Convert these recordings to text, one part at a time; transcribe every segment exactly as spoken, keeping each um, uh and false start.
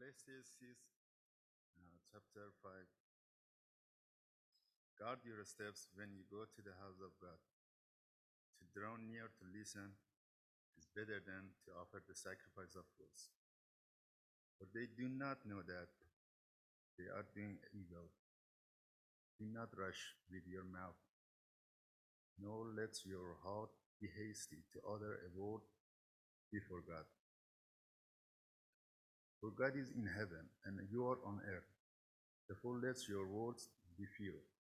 Ecclesiastes uh, chapter five. Guard your steps when you go to the house of God. To draw near to listen is better than to offer the sacrifice of fools. For they do not know that they are doing evil. Do not rush with your mouth, nor let your heart be hasty to utter a word before God. For God is in heaven, and you are on earth. Therefore let your words be few.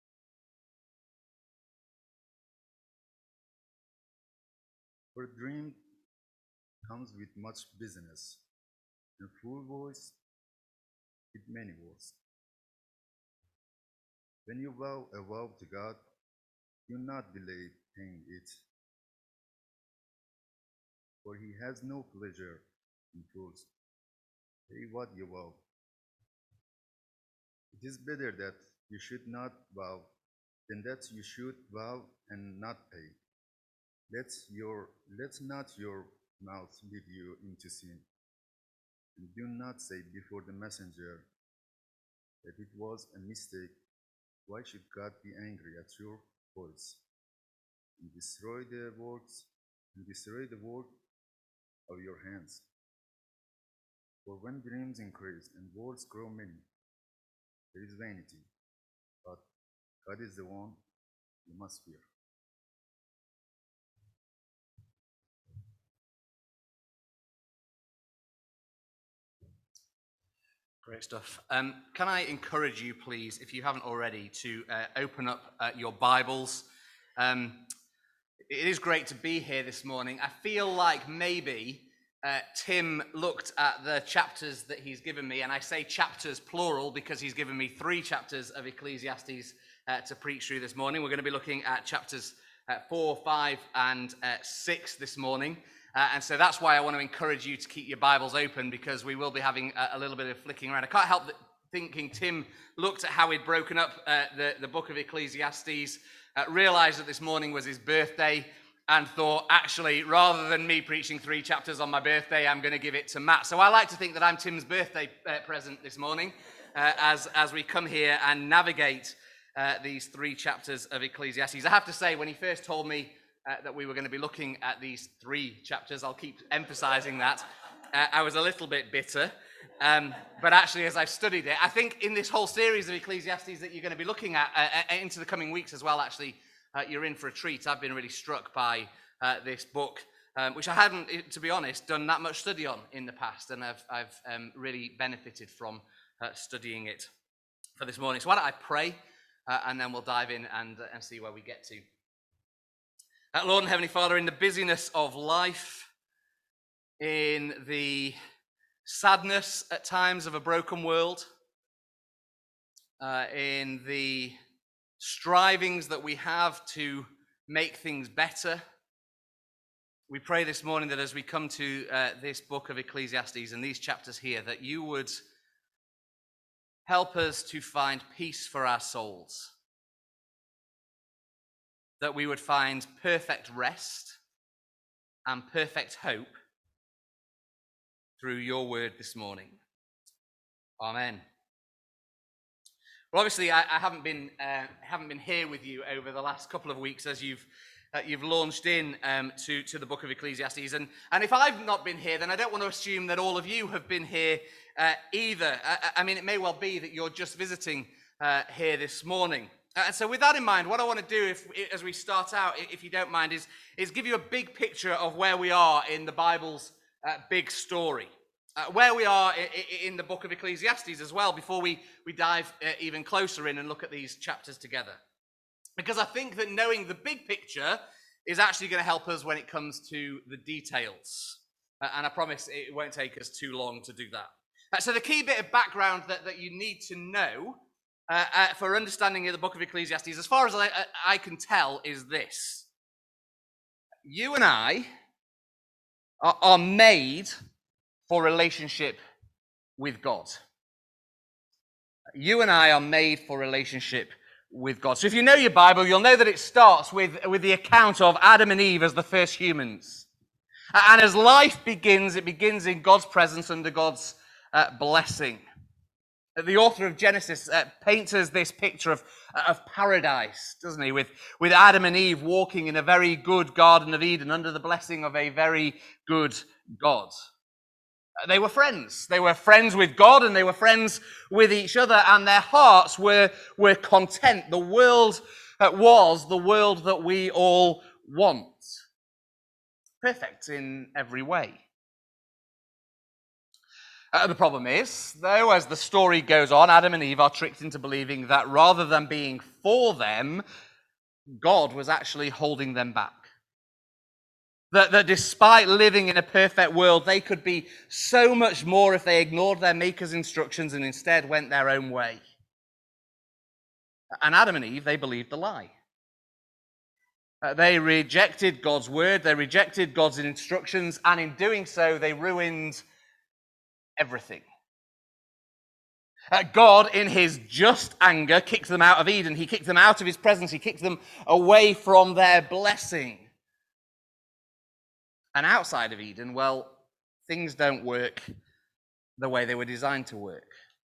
For a dream comes with much business, and a full voice with many words. When you vow a vow to God, do not delay paying it, for he has no pleasure in fools. Pay what you vow. It is better that you should not vow than that you should vow and not pay. Let your let not your mouth lead you into sin, and do not say before the messenger that it was a mistake. Why should God be angry at your voice and destroy the works and destroy the work of your hands? For when dreams increase and words grow many, there is vanity. But God is the one you must fear. Great stuff. Um, can I encourage you, please, if you haven't already, to uh, open up uh, your Bibles. Um, it is great to be here this morning. I feel like maybe uh, Tim looked at the chapters that he's given me, and I say chapters plural because he's given me three chapters of Ecclesiastes uh, to preach through this morning. We're going to be looking at chapters uh, four, five, and uh, six this morning. Uh, and so that's why I want to encourage you to keep your Bibles open, because we will be having a, a little bit of flicking around. I can't help but thinking Tim looked at how he'd broken up uh, the, the book of Ecclesiastes, uh, realized that this morning was his birthday, and thought, actually, rather than me preaching three chapters on my birthday, I'm going to give it to Matt. So I like to think that I'm Tim's birthday uh, present this morning uh, as, as we come here and navigate uh, these three chapters of Ecclesiastes. I have to say, when he first told me Uh, that we were going to be looking at these three chapters, I'll keep emphasizing that, uh, I was a little bit bitter, um, but actually as I've studied it, I think in this whole series of Ecclesiastes that you're going to be looking at uh, into the coming weeks as well, actually, uh, you're in for a treat. I've been really struck by uh, this book, um, which I hadn't, to be honest, done that much study on in the past, and I've, I've um, really benefited from uh, studying it for this morning. So why don't I pray, uh, and then we'll dive in and, uh, and see where we get to. Uh, Lord and Heavenly Father, in the busyness of life, in the sadness at times of a broken world, uh, in the strivings that we have to make things better, we pray this morning that as we come to uh, this book of Ecclesiastes and these chapters here, that you would help us to find peace for our souls, that we would find perfect rest and perfect hope through your word this morning. Amen. Well, obviously, I, I haven't been uh, haven't been here with you over the last couple of weeks as you've uh, you've launched in um, to to the book of Ecclesiastes, and and if I've not been here, then I don't want to assume that all of you have been here uh, either. I, I mean, it may well be that you're just visiting uh, here this morning. And so with that in mind, what I want to do, if, as we start out, if you don't mind, is, is give you a big picture of where we are in the Bible's uh, big story. Uh, where we are in, in the book of Ecclesiastes as well, before we, we dive uh, even closer in and look at these chapters together. Because I think that knowing the big picture is actually going to help us when it comes to the details. Uh, and I promise it won't take us too long to do that. Uh, so the key bit of background that, that you need to know Uh, uh, for understanding of the book of Ecclesiastes, as far as I, I can tell, is this. You and I are, are made for relationship with God. You and I are made for relationship with God. So if you know your Bible, you'll know that it starts with, with the account of Adam and Eve as the first humans. And as life begins, it begins in God's presence under God's uh, blessing. The author of Genesis uh, paints us this picture of, of paradise, doesn't he? With, with Adam and Eve walking in a very good Garden of Eden under the blessing of a very good God. They were friends. They were friends with God and they were friends with each other, and their hearts were, were content. The world uh, was the world that we all want. Perfect in every way. Uh, the problem is, though, as the story goes on, Adam and Eve are tricked into believing that rather than being for them, God was actually holding them back. That, that despite living in a perfect world, they could be so much more if they ignored their Maker's instructions and instead went their own way. And Adam and Eve, they believed the lie. Uh, they rejected God's word, they rejected God's instructions, and in doing so, they ruined everything. Uh, God, in his just anger, kicked them out of Eden. He kicked them out of his presence. He kicked them away from their blessing. And outside of Eden, well, things don't work the way they were designed to work.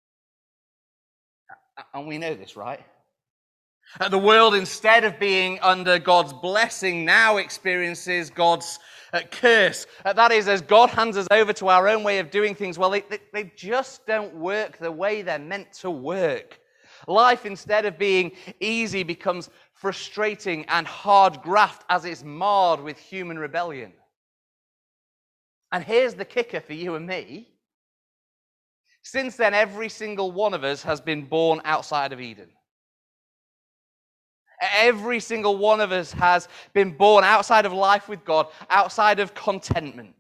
And we know this, right? Uh, the world, instead of being under God's blessing, now experiences God's uh, curse. Uh, that is, as God hands us over to our own way of doing things, well, they, they, they just don't work the way they're meant to work. Life, instead of being easy, becomes frustrating and hard graft as it's marred with human rebellion. And here's the kicker for you and me. Since then, every single one of us has been born outside of Eden. Every single one of us has been born outside of life with God, outside of contentment.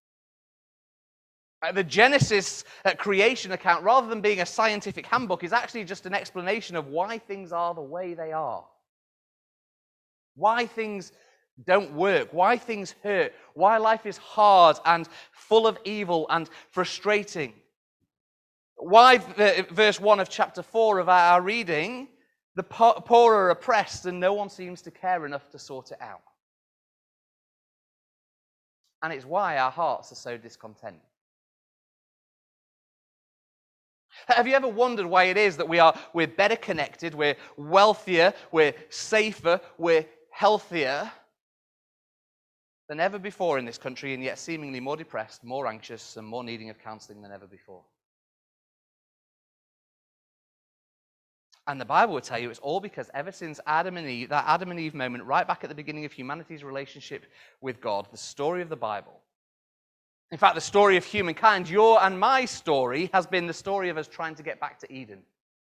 The Genesis creation account, rather than being a scientific handbook, is actually just an explanation of why things are the way they are. Why things don't work, why things hurt, why life is hard and full of evil and frustrating. Why, verse one of chapter four of our reading, the poor are oppressed and no one seems to care enough to sort it out. And it's why our hearts are so discontent. Have you ever wondered why it is that we are, we're better connected, we're wealthier, we're safer, we're healthier than ever before in this country, and yet seemingly more depressed, more anxious, and more needing of counseling than ever before? And the Bible will tell you it's all because ever since Adam and Eve, that Adam and Eve moment, right back at the beginning of humanity's relationship with God, the story of the Bible, in fact, the story of humankind, your and my story, has been the story of us trying to get back to Eden.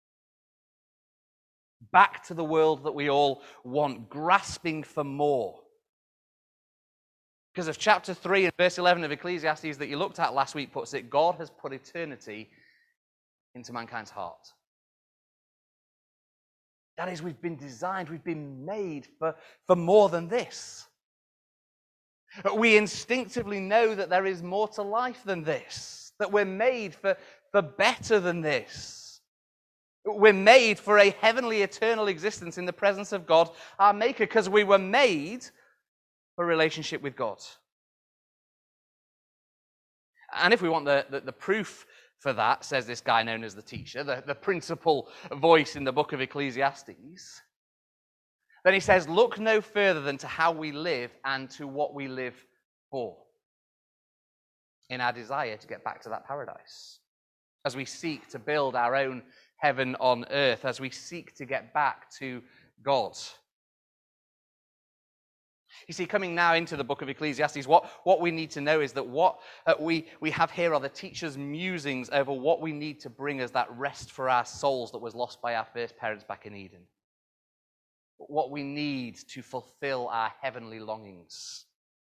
Back to the world that we all want, grasping for more. Because of chapter three and verse eleven of Ecclesiastes that you looked at last week puts it, God has put eternity into mankind's heart. That is, we've been designed, we've been made for, for more than this. We instinctively know that there is more to life than this, that we're made for, for better than this. We're made for a heavenly, eternal existence in the presence of God, our Maker, because we were made for a relationship with God. And if we want the, the, the proof for that, says this guy known as the teacher, the, the principal voice in the book of Ecclesiastes, then he says, look no further than to how we live and to what we live for in our desire to get back to that paradise. As we seek to build our own heaven on earth, as we seek to get back to God. You see, coming now into the book of Ecclesiastes, what, what we need to know is that what uh, we, we have here are the teacher's musings over what we need to bring us that rest for our souls that was lost by our first parents back in Eden. What we need to fulfill our heavenly longings.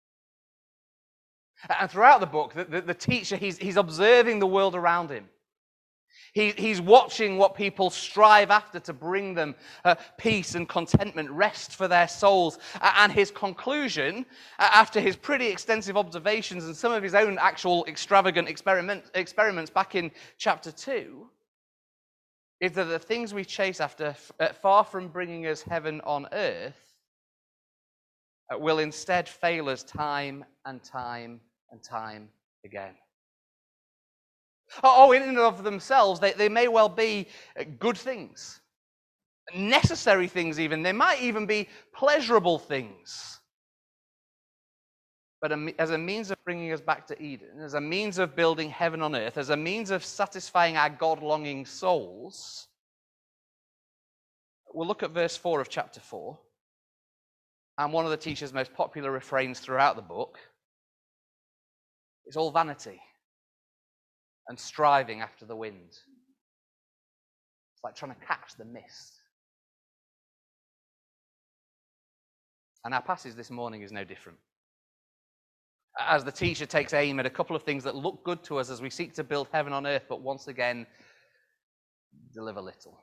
And throughout the book, the, the, the teacher, he's, he's observing the world around him. He, he's watching what people strive after to bring them uh, peace and contentment, rest for their souls. Uh, and his conclusion, uh, after his pretty extensive observations and some of his own actual extravagant experiment, experiments back in chapter two, is that the things we chase after, uh, far from bringing us heaven on earth, uh, will instead fail us time and time and time again. Oh, in and of themselves, they, they may well be good things, necessary things even. They might even be pleasurable things. But as a means of bringing us back to Eden, as a means of building heaven on earth, as a means of satisfying our God-longing souls, we'll look at verse four of chapter four, and one of the teacher's most popular refrains throughout the book is all vanity and striving after the wind. It's like trying to catch the mist. And our passage this morning is no different. As the teacher takes aim at a couple of things that look good to us as we seek to build heaven on earth, but once again, deliver little.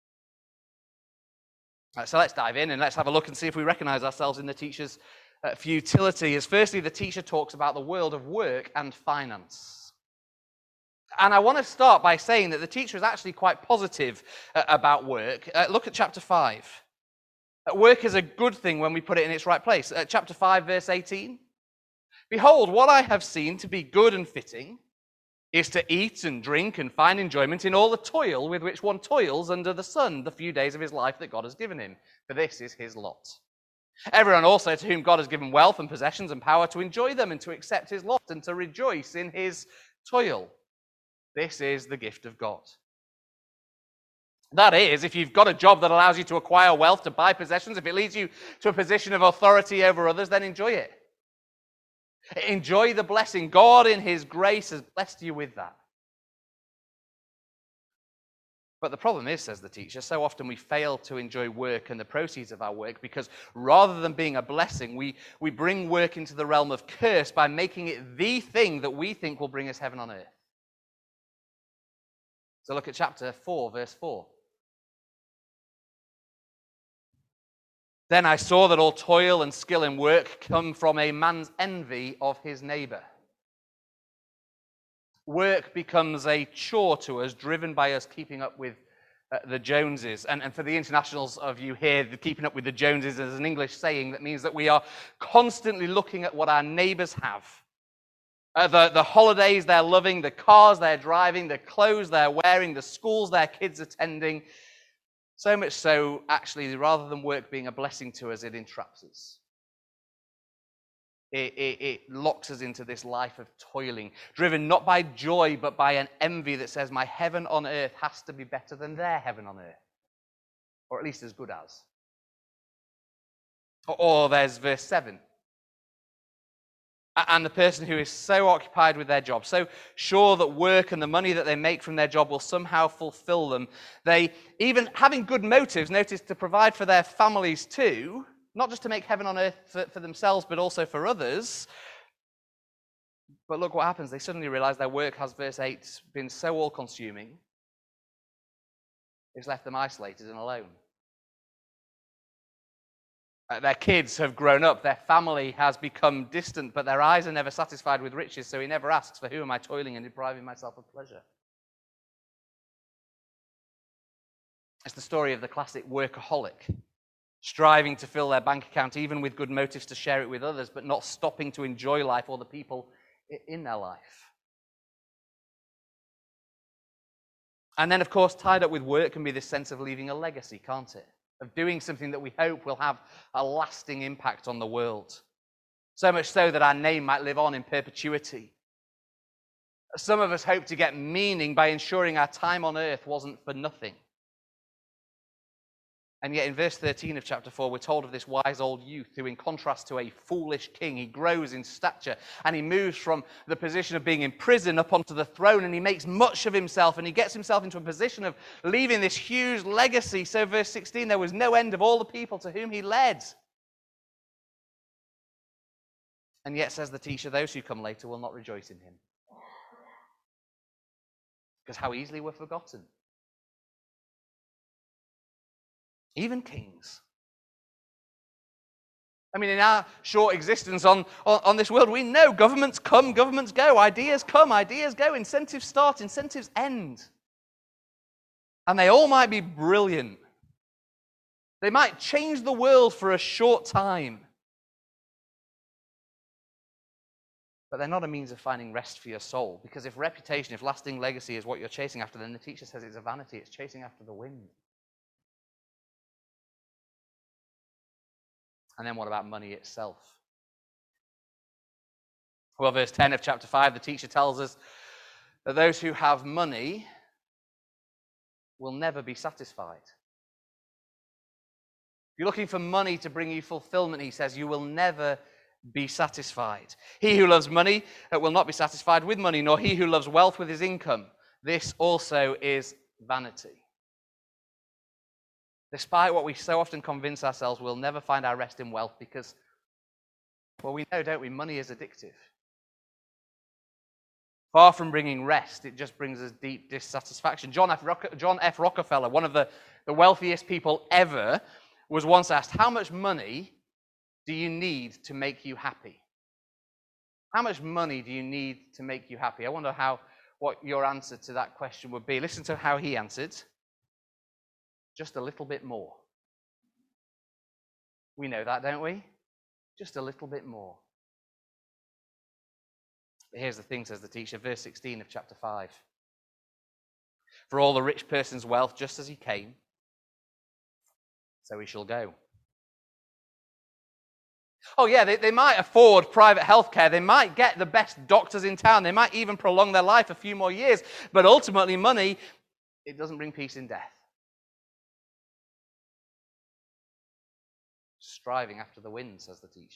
Right, so let's dive in and let's have a look and see if we recognize ourselves in the teacher's uh, futility. As firstly, the teacher talks about the world of work and finance. And I want to start by saying that the teacher is actually quite positive uh, about work. Uh, look at chapter five. Uh, work is a good thing when we put it in its right place. Uh, chapter five, verse eighteen. Behold, what I have seen to be good and fitting is to eat and drink and find enjoyment in all the toil with which one toils under the sun the few days of his life that God has given him, for this is his lot. Everyone also to whom God has given wealth and possessions and power to enjoy them and to accept his lot and to rejoice in his toil. This is the gift of God. That is, if you've got a job that allows you to acquire wealth, to buy possessions, if it leads you to a position of authority over others, then enjoy it. Enjoy the blessing. God in his grace has blessed you with that. But the problem is, says the teacher, so often we fail to enjoy work and the proceeds of our work because rather than being a blessing, we, we bring work into the realm of curse by making it the thing that we think will bring us heaven on earth. So look at chapter four, verse four. Then I saw that all toil and skill in work come from a man's envy of his neighbor. Work becomes a chore to us, driven by us keeping up with uh, the Joneses. And, and for the internationals of you here, the keeping up with the Joneses is an English saying that means that we are constantly looking at what our neighbors have. Uh, the, the holidays they're loving, the cars they're driving, the clothes they're wearing, the schools their kids attending. So much so, actually, rather than work being a blessing to us, it entraps us. It, it, it locks us into this life of toiling, driven not by joy, but by an envy that says, my heaven on earth has to be better than their heaven on earth. Or at least as good as. Or, or there's verse seven. And the person who is so occupied with their job, so sure that work and the money that they make from their job will somehow fulfill them, they, even having good motives, notice, to provide for their families too, not just to make heaven on earth for, for themselves, but also for others. But look what happens. They suddenly realize their work has, verse eight, been so all-consuming, it's left them isolated and alone. Uh, their kids have grown up, their family has become distant, but their eyes are never satisfied with riches, so he never asks, for who am I toiling and depriving myself of pleasure? It's the story of the classic workaholic, striving to fill their bank account even with good motives to share it with others, but not stopping to enjoy life or the people in their life. And then, of course, tied up with work can be this sense of leaving a legacy, can't it? Of doing something that we hope will have a lasting impact on the world. So much so that our name might live on in perpetuity. Some of us hope to get meaning by ensuring our time on earth wasn't for nothing. And yet in verse thirteen of chapter four, we're told of this wise old youth who, in contrast to a foolish king, he grows in stature and he moves from the position of being in prison up onto the throne, and he makes much of himself and he gets himself into a position of leaving this huge legacy. So verse sixteen, there was no end of all the people to whom he led. And yet, says the teacher, those who come later will not rejoice in him. Because how easily we're forgotten. Even kings. I mean, in our short existence on, on, on this world, we know governments come, governments go, ideas come, ideas go, incentives start, incentives end. And they all might be brilliant. They might change the world for a short time. but they're not a means of finding rest for your soul. Because if reputation, if lasting legacy is what you're chasing after, then the teacher says it's a vanity. It's chasing after the wind. And then what about money itself? Well, verse ten of chapter five, the teacher tells us that those who have money will never be satisfied. If you're looking for money to bring you fulfillment, he says, you will never be satisfied. He who loves money will not be satisfied with money, nor he who loves wealth with his income. This also is vanity. Despite what we so often convince ourselves, we'll never find our rest in wealth because, well, we know, don't we, money is addictive. Far from bringing rest, it just brings us deep dissatisfaction. John F. Rock- John F. Rockefeller, one of the, the wealthiest people ever, was once asked, how much money do you need to make you happy? How much money do you need to make you happy? I wonder how what your answer to that question would be. Listen to how he answered. Just a little bit more. We know that, don't we? Just a little bit more. But here's the thing, says the teacher, verse sixteen of chapter five. For all the rich person's wealth, just as he came, so he shall go. Oh yeah, they, they might afford private health care. They might get the best doctors in town. They might even prolong their life a few more years. But ultimately, money, it doesn't bring peace in death. Striving after the wind, says the teacher.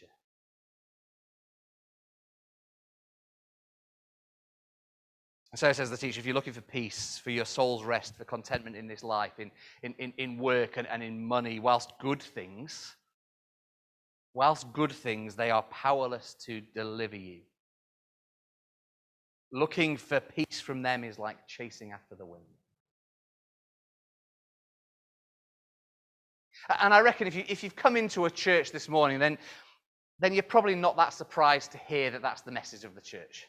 So says the teacher, if you're looking for peace, for your soul's rest, for contentment in this life, in, in, in, in work and, and in money, whilst good things, whilst good things, they are powerless to deliver you. Looking for peace from them is like chasing after the wind. And I reckon if, you, if you've come into a church this morning, then, then you're probably not that surprised to hear that that's the message of the church.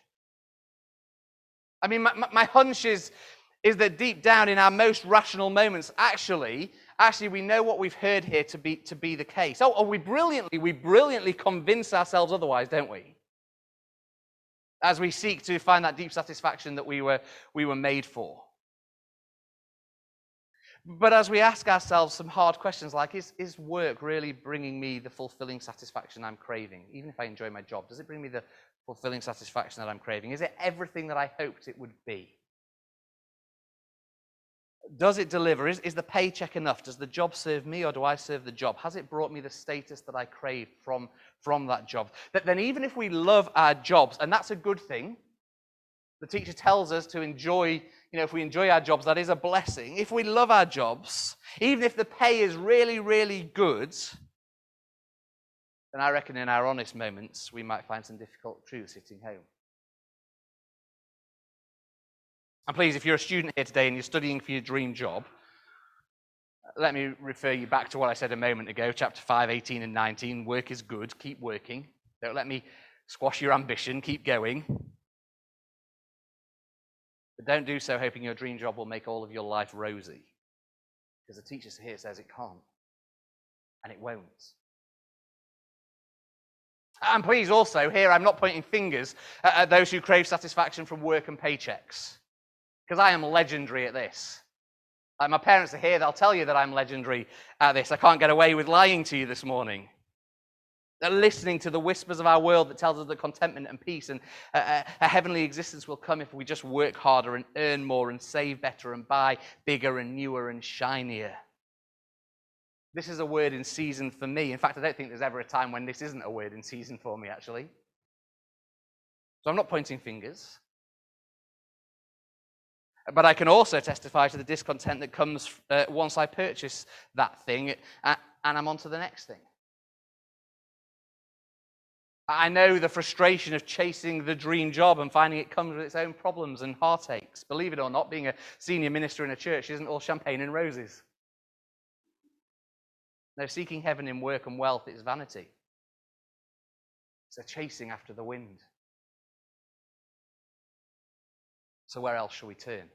I mean, my, my hunch is, is that deep down in our most rational moments, actually, actually we know what we've heard here to be, to be the case. Oh, oh, we brilliantly, we brilliantly convince ourselves otherwise, don't we? As we seek to find that deep satisfaction that we were, we were made for. But as we ask ourselves some hard questions like, is, is work really bringing me the fulfilling satisfaction I'm craving? Even if I enjoy my job, does it bring me the fulfilling satisfaction that I'm craving? Is it everything that I hoped it would be? Does it deliver? Is, is the paycheck enough? Does the job serve me or do I serve the job? Has it brought me the status that I crave from, from that job? That then even if we love our jobs, and that's a good thing, the teacher tells us to enjoy, you know, if we enjoy our jobs, that is a blessing. If we love our jobs, even if the pay is really, really good, then I reckon in our honest moments, we might find some difficult truths hitting home. And please, if you're a student here today and you're studying for your dream job, let me refer you back to what I said a moment ago, chapter five, eighteen and nineteen. Work is good, keep working. Don't let me squash your ambition, keep going. But don't do so hoping your dream job will make all of your life rosy. Because the teacher here says it can't. And it won't. And please also, here I'm not pointing fingers at those who crave satisfaction from work and paychecks. Because I am legendary at this. Like my parents are here, they'll tell you that I'm legendary at this. I can't get away with lying to you this morning. They're listening to the whispers of our world that tells us that contentment and peace and a, a heavenly existence will come if we just work harder and earn more and save better and buy bigger and newer and shinier. This is a word in season for me. In fact, I don't think there's ever a time when this isn't a word in season for me, actually. So I'm not pointing fingers. But I can also testify to the discontent that comes uh, once I purchase that thing uh, and I'm on to the next thing. I know the frustration of chasing the dream job and finding it comes with its own problems and heartaches. Believe it or not, being a senior minister in a church isn't all champagne and roses. No, seeking heaven in work and wealth is vanity. It's a chasing after the wind. So where else shall we turn?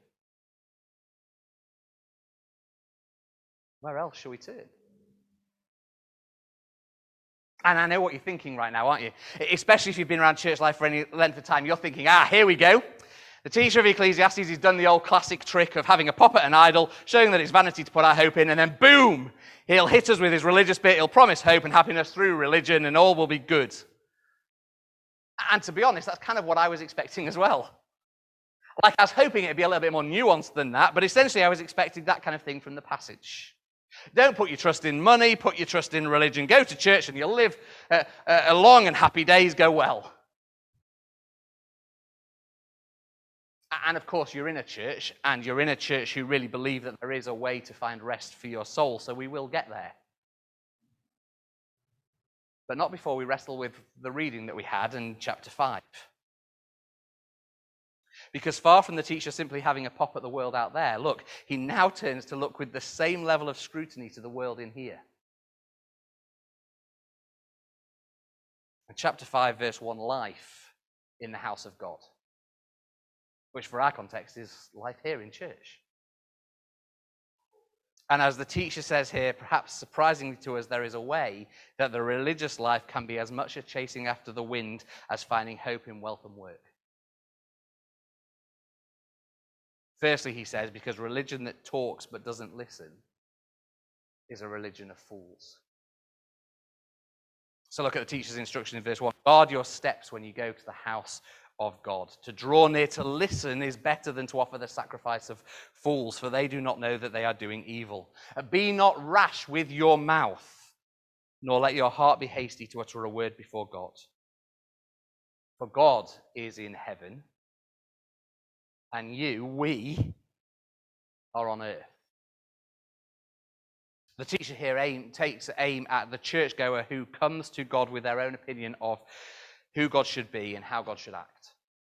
Where else shall we turn? And I know what you're thinking right now, aren't you? Especially if you've been around church life for any length of time, you're thinking, ah, here we go. The teacher of Ecclesiastes has done the old classic trick of having a pop at an idol, showing that it's vanity to put our hope in, and then boom, he'll hit us with his religious bit, he'll promise hope and happiness through religion, and all will be good. And to be honest, that's kind of what I was expecting as well. Like, I was hoping it'd be a little bit more nuanced than that, but essentially I was expecting that kind of thing from the passage. Don't put your trust in money, put your trust in religion. Go to church and you'll live uh, uh, long and happy days go well. And of course, you're in a church, and you're in a church who really believe that there is a way to find rest for your soul, so we will get there. But not before we wrestle with the reading that we had in chapter five. Because far from the teacher simply having a pop at the world out there, look, he now turns to look with the same level of scrutiny to the world in here. In chapter five, verse one, life in the house of God. Which for our context is life here in church. And as the teacher says here, perhaps surprisingly to us, there is a way that the religious life can be as much a chasing after the wind as finding hope in wealth and work. Firstly, he says, because religion that talks but doesn't listen is a religion of fools. So look at the teacher's instruction in verse one. Guard your steps when you go to the house of God. To draw near to listen is better than to offer the sacrifice of fools, for they do not know that they are doing evil. Be not rash with your mouth, nor let your heart be hasty to utter a word before God. For God is in heaven, and you, we, are on earth. The teacher here aim, takes aim at the churchgoer who comes to God with their own opinion of who God should be and how God should act.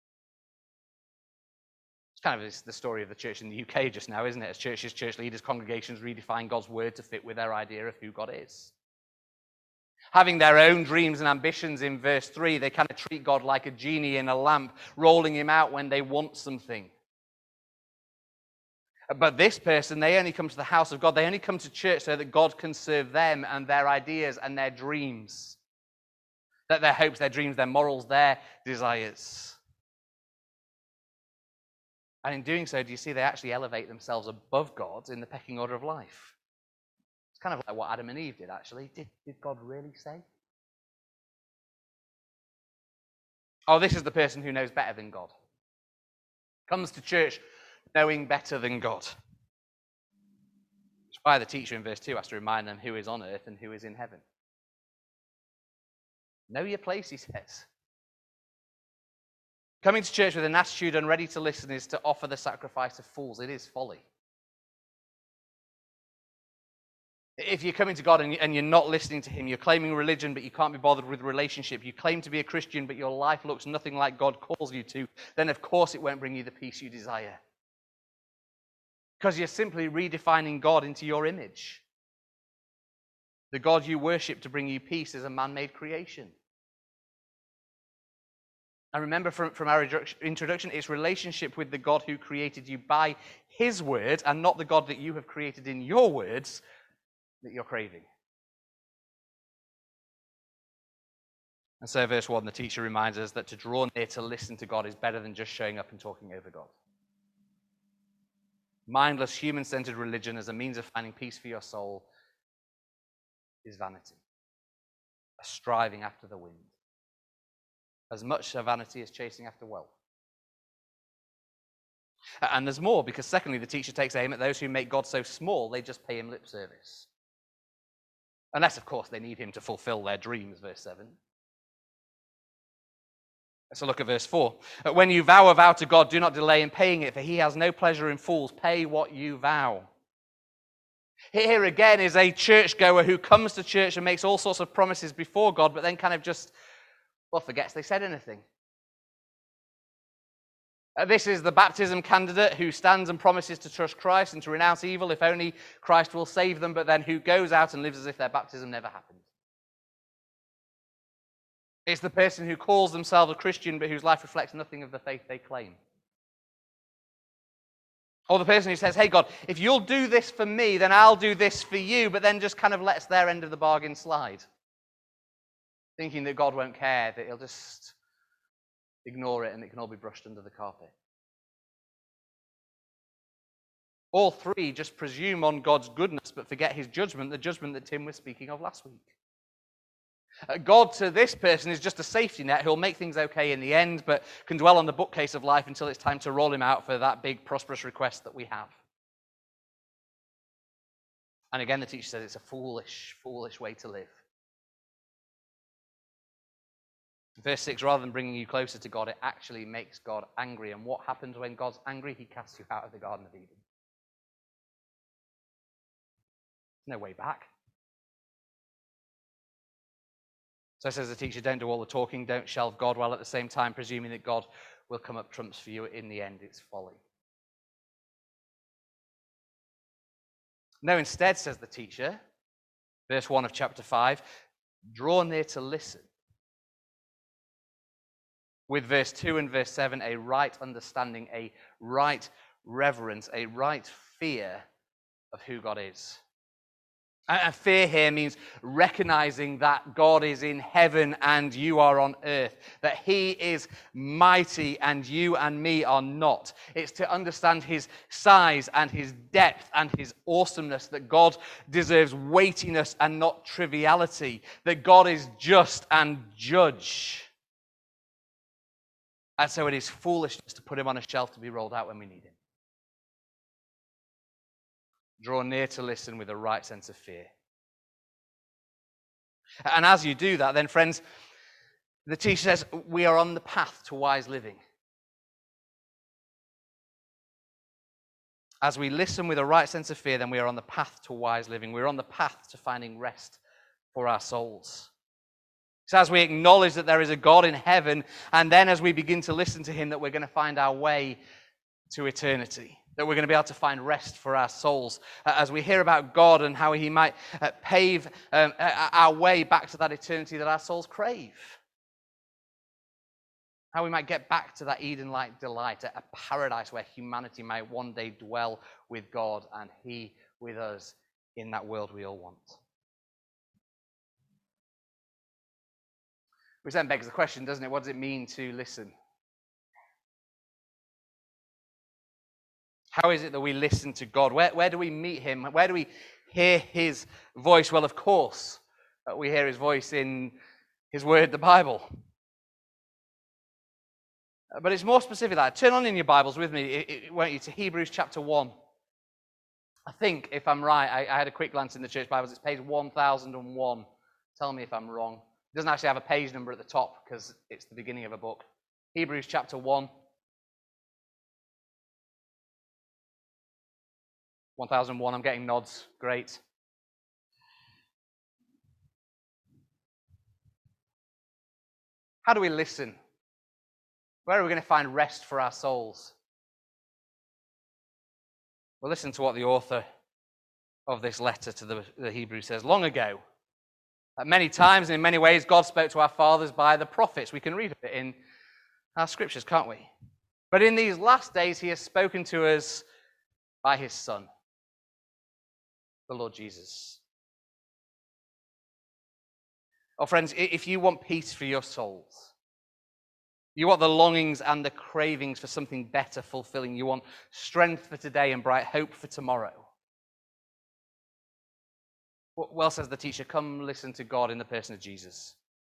It's kind of the story of the church in the U K just now, isn't it? As churches, church leaders, congregations redefine God's word to fit with their idea of who God is. Having their own dreams and ambitions in verse three, they kind of treat God like a genie in a lamp, rolling him out when they want something. But this person, they only come to the house of God. They only come to church so that God can serve them and their ideas and their dreams. That their hopes, their dreams, their morals, their desires. And in doing so, do you see they actually elevate themselves above God in the pecking order of life? It's kind of like what Adam and Eve did, actually. Did, did God really say? Oh, this is the person who knows better than God. Comes to church knowing better than God. Which is why the teacher in verse two has to remind them who is on earth and who is in heaven. Know your place, he says. Coming to church with an attitude and ready to listen is to offer the sacrifice of fools. It is folly. If you're coming to God and you're not listening to him, you're claiming religion, but you can't be bothered with relationship, you claim to be a Christian, but your life looks nothing like God calls you to, then of course it won't bring you the peace you desire. Because you're simply redefining God into your image. The God you worship to bring you peace is a man-made creation. And remember from, from our introduction, it's relationship with the God who created you by his word and not the God that you have created in your words that you're craving. And so verse one, the teacher reminds us that to draw near to listen to God is better than just showing up and talking over God. Mindless, human-centered religion as a means of finding peace for your soul is vanity, a striving after the wind. As much a vanity as chasing after wealth. And there's more, because secondly, the teacher takes aim at those who make God so small, they just pay him lip service. Unless, of course, they need him to fulfill their dreams, verse seven. Let's look at verse four. When you vow a vow to God, do not delay in paying it, for he has no pleasure in fools. Pay what you vow. Here again is a churchgoer who comes to church and makes all sorts of promises before God, but then kind of just, well, forgets they said anything. Uh, this is the baptism candidate who stands and promises to trust Christ and to renounce evil if only Christ will save them, but then who goes out and lives as if their baptism never happened. It's the person who calls themselves a Christian but whose life reflects nothing of the faith they claim. Or the person who says, hey God, if you'll do this for me, then I'll do this for you, but then just kind of lets their end of the bargain slide. thinking that God won't care, that he'll just ignore it and it can all be brushed under the carpet. All three just presume on God's goodness but forget his judgment, the judgment that Tim was speaking of last week. God to this person is just a safety net who'll make things okay in the end, but can dwell on the bookcase of life until it's time to roll him out for that big prosperous request that we have. And again, the teacher says it's a foolish, foolish way to live. Verse six, rather than bringing you closer to God, it actually makes God angry. And what happens when God's angry? He casts you out of the Garden of Eden. No way back. So says the teacher, don't do all the talking, don't shelve God, while at the same time presuming that God will come up trumps for you. In the end, it's folly. No, instead, says the teacher, verse one of chapter five, draw near to listen. With verse two and verse seven, a right understanding, a right reverence, a right fear of who God is. And fear here means recognizing that God is in heaven and you are on earth, that he is mighty and you and me are not. It's to understand his size and his depth and his awesomeness, that God deserves weightiness and not triviality, that God is just and judge. And so it is foolishness to put him on a shelf to be rolled out when we need him. Draw near to listen with a right sense of fear. And as you do that, then, friends, the teacher says we are on the path to wise living. As we listen with a right sense of fear, then we are on the path to wise living. We're on the path to finding rest for our souls. So as we acknowledge that there is a God in heaven, and then as we begin to listen to him, that we're going to find our way to eternity, that we're going to be able to find rest for our souls. Uh, as we hear about God and how he might uh, pave um, uh, our way back to that eternity that our souls crave. How we might get back to that Eden-like delight, a paradise where humanity might one day dwell with God and he with us in that world we all want. Which then begs the question, doesn't it? What does it mean to listen? How is it that we listen to God? Where, where do we meet him? Where do we hear his voice? Well, of course, uh, we hear his voice in his word, the Bible. Uh, but it's more specific than that. Turn on in your Bibles with me, it, it, won't you, to Hebrews chapter one. I think, if I'm right, I, I had a quick glance in the church Bibles. It's page one thousand one. Tell me if I'm wrong. It doesn't actually have a page number at the top because it's the beginning of a book. Hebrews chapter one. one thousand one, I'm getting nods. Great. How do we listen? Where are we going to find rest for our souls? Well, listen to what the author of this letter to the, the Hebrews says. Long ago, at many times and in many ways, God spoke to our fathers by the prophets. We can read it in our scriptures, can't we? But in these last days, he has spoken to us by his Son, the Lord Jesus. Oh, friends, if you want peace for your souls, you want the longings and the cravings for something better fulfilling, you want strength for today and bright hope for tomorrow, well, says the teacher, come listen to God in the person of Jesus.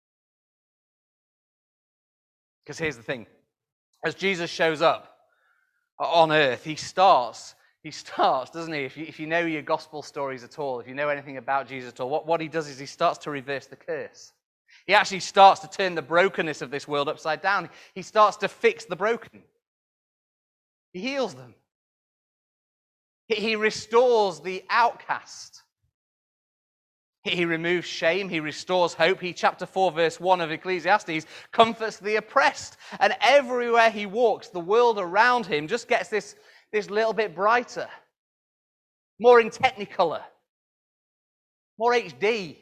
Because here's the thing. As Jesus shows up on earth, he starts, he starts, doesn't he? If you, if you know your gospel stories at all, if you know anything about Jesus at all, what, what he does is he starts to reverse the curse. He actually starts to turn the brokenness of this world upside down. He starts to fix the broken. He heals them. He, he restores the outcast. He removes shame. He restores hope. He, chapter four, verse one of Ecclesiastes, comforts the oppressed. And everywhere he walks, the world around him just gets this, this little bit brighter, more in technicolor, more H D.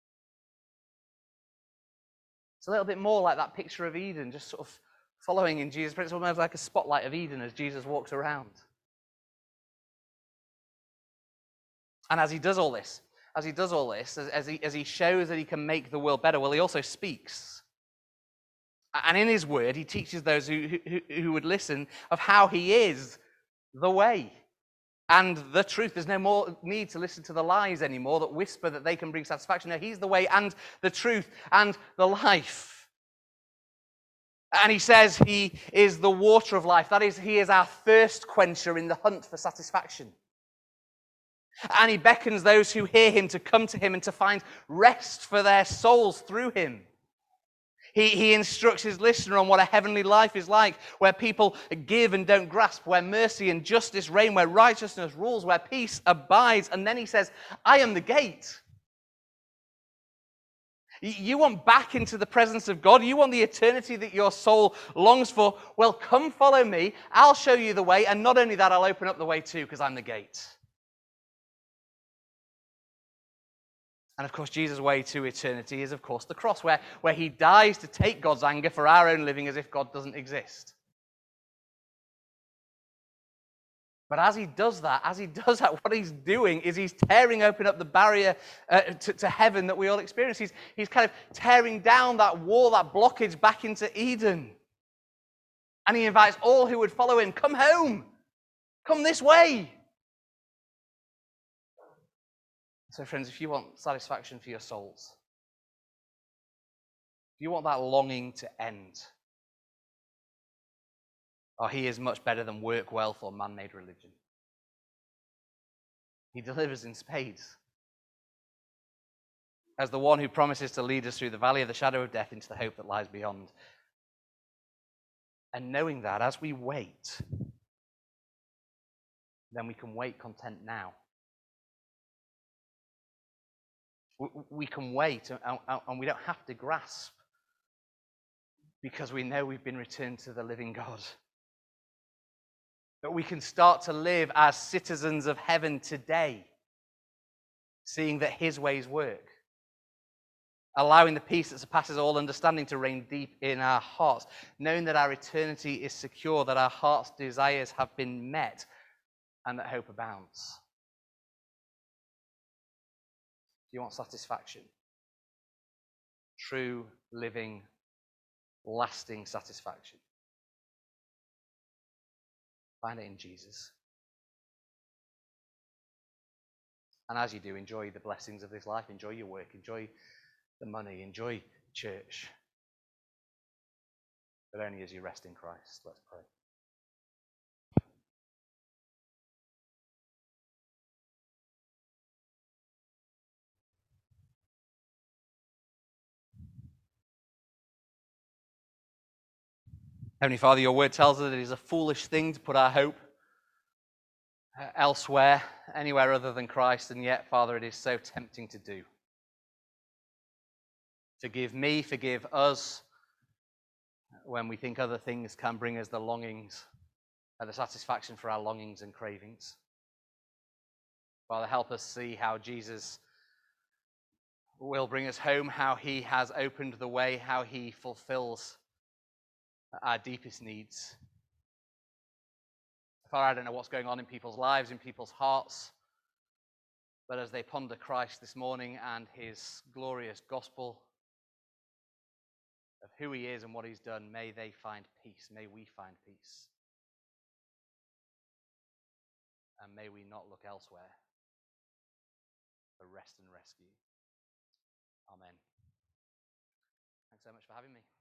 It's a little bit more like that picture of Eden, just sort of following in Jesus. It's almost like a spotlight of Eden as Jesus walks around. And as he does all this, as he does all this, as, as, he, as he shows that he can make the world better, well, he also speaks. And in his word, he teaches those who, who, who would listen of how he is the way and the truth. There's no more need to listen to the lies anymore that whisper that they can bring satisfaction. No, he's the way and the truth and the life. And he says he is the water of life. That is, he is our thirst quencher in the hunt for satisfaction. And he beckons those who hear him to come to him and to find rest for their souls through him. He, he instructs his listener on what a heavenly life is like, where people give and don't grasp, where mercy and justice reign, where righteousness rules, where peace abides. And then he says, I am the gate. You want back into the presence of God? You want the eternity that your soul longs for? Well, come follow me. I'll show you the way. And not only that, I'll open up the way too, because I'm the gate. And of course, Jesus' way to eternity is, of course, the cross, where, where he dies to take God's anger for our own living as if God doesn't exist. But as he does that, as he does that, what he's doing is he's tearing open up the barrier uh, to, to heaven that we all experience. He's, he's kind of tearing down that wall, that blockage back into Eden. And he invites all who would follow him, come home, come this way. So friends, if you want satisfaction for your souls, if you want that longing to end, oh, he is much better than work wealth or man-made religion. He delivers in spades. As the one who promises to lead us through the valley of the shadow of death into the hope that lies beyond. And knowing that, as we wait, then we can wait content now. We can wait, and we don't have to grasp, because we know we've been returned to the living God. That we can start to live as citizens of heaven today, seeing that his ways work, allowing the peace that surpasses all understanding to reign deep in our hearts, knowing that our eternity is secure, that our heart's desires have been met, and that hope abounds. Do you want satisfaction? True, living, lasting satisfaction. Find it in Jesus. And as you do, enjoy the blessings of this life. Enjoy your work. Enjoy the money. Enjoy church. But only as you rest in Christ. Let's pray. Heavenly Father, your word tells us that it is a foolish thing to put our hope elsewhere, anywhere other than Christ, and yet, Father, it is so tempting to do. Forgive me, forgive us, when we think other things can bring us the longings, and the satisfaction for our longings and cravings. Father, help us see how Jesus will bring us home, how he has opened the way, how he fulfills our deepest needs. Father, I don't know what's going on in people's lives, in people's hearts, but as they ponder Christ this morning and his glorious gospel of who he is and what he's done, may they find peace. May we find peace. And may we not look elsewhere for rest and rescue. Amen. Thanks so much for having me.